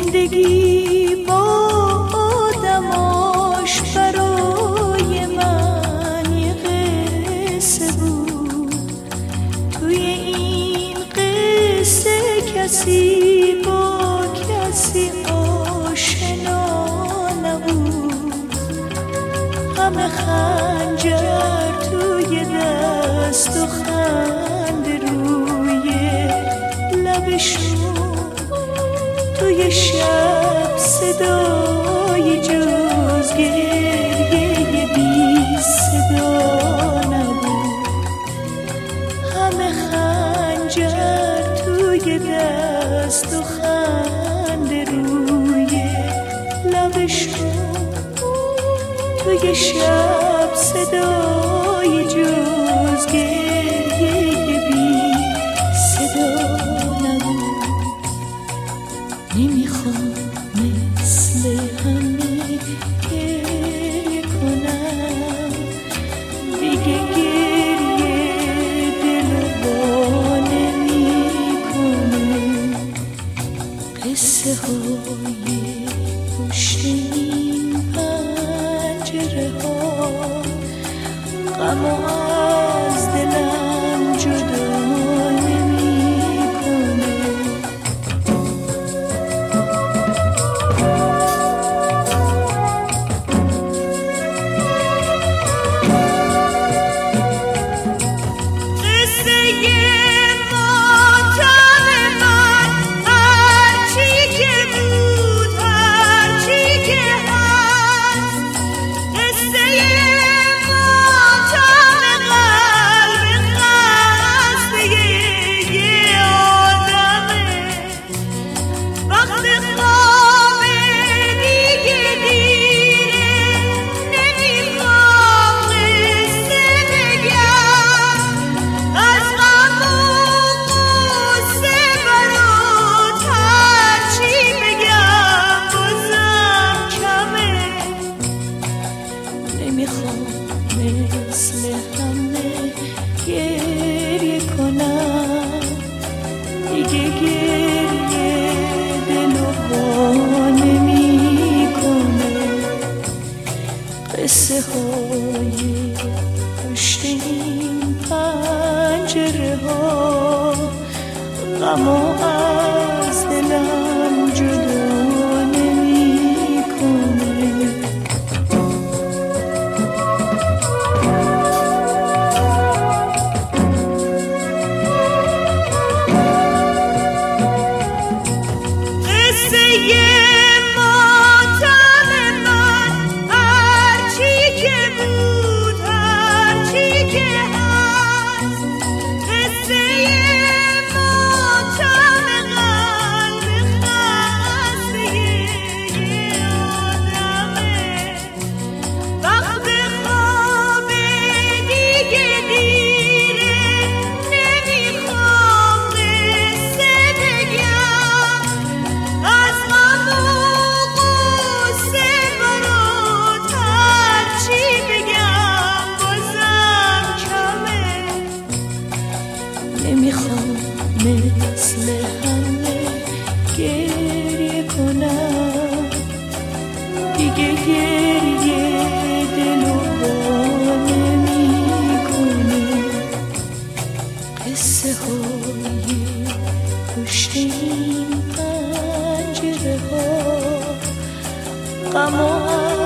زندگی با آدماش برای من یه قصه بود. توی این قصه کسی با کسی آشنا نبود. همه خنجر توی دست و خنده روی لبشون. توی شب صدای جز گریه بی صدا نبود. همه خنجر توی دست و خنده روی لبشون. توی شب صدای جز گریه بی صدا نبود. نمیخوام مثل همه گریه کنم دیگه. گریه دل با نمیکنه. قصه های پشت این پنجره ها غم از دلم جدا مثل همه گریه کنم دیگه. گریه دلو با نمیکنه. قصه های پشت این پنجره ها غم از دلم جدا نمیخوام مثل همه گریه کنم دیگه. گریه دلو با نمیکنه. قصه های پشت این پنجره ها غم